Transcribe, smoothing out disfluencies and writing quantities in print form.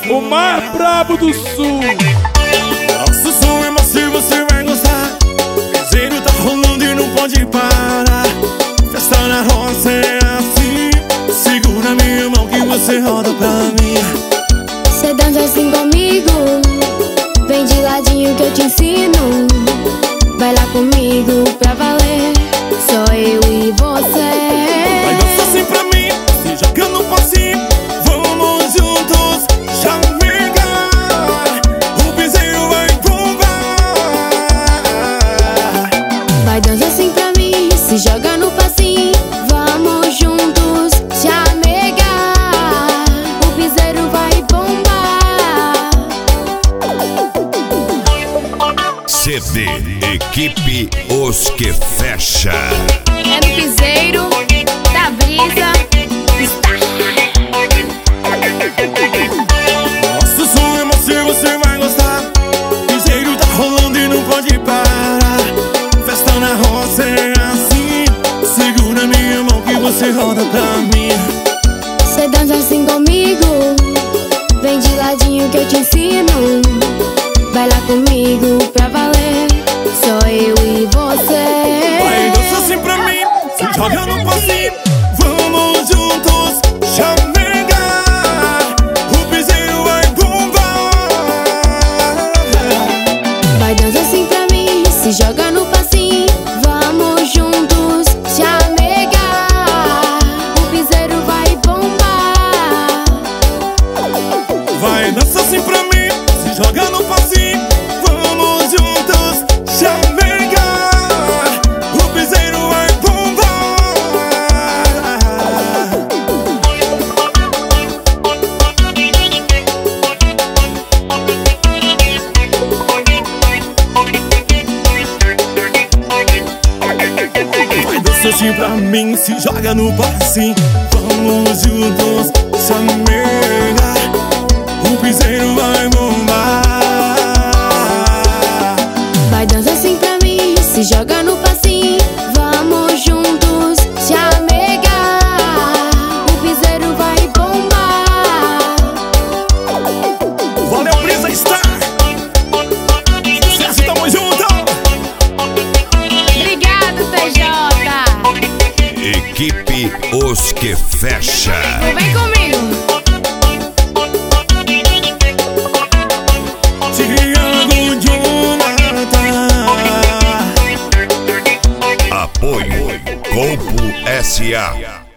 o mais brabo do sul. Nosso som é macio, você vai gostar. Piseiro tá rolando e não pode parar. Festa na roça é assim. Segura minha mão que você roda pra mim. Cê dança assim comigo, vem de ladinho que eu te ensino. Vai lá comigo pra valer, só eu e você. Vai dançar assim pra mim, se joga no passinho. Vamos juntos chamegar. O piseiro vai bombar. Vai dançar assim pra mim, se joga no passinho. Vamos juntos chamegar. O piseiro vai bombar. CD Equipe Os Que Fecha. É no piseiro da brisa. Nosso som é macio, você vai gostar. Piseiro tá rolando e não pode parar. Festa na roça é assim. Segura minha mão que você roda pra mim. Cê dança assim comigo, vem de ladinho que eu te ensino. Vai lá comigo pra valer, só eu e você. Vai dançar assim pra mim, se joga no passinho. Vamos juntos chamegar. O piseiro vai bombar. Vai dançar assim pra mim, se joga no passinho. Vamos juntos chamegar. O piseiro vai bombar. Vai dançar assim pra mim, se joga no passinho. Vamos juntos chamegar. O piseiro vai bombar. Vai dançar assim pra mim, se joga no passinho. Vamos juntos chamegar. O piseiro vai bombar. Vai dançar assim pra mim, se joga no passinho. Vamos juntos chamegar. O piseiro vai bombar. Valeu, Brisa Star. Sucesso, tamo junto. Obrigado, TJ. Equipe Os Que Fecha. Vem comigo. Thiago Jonathan. Apoio Compo SA.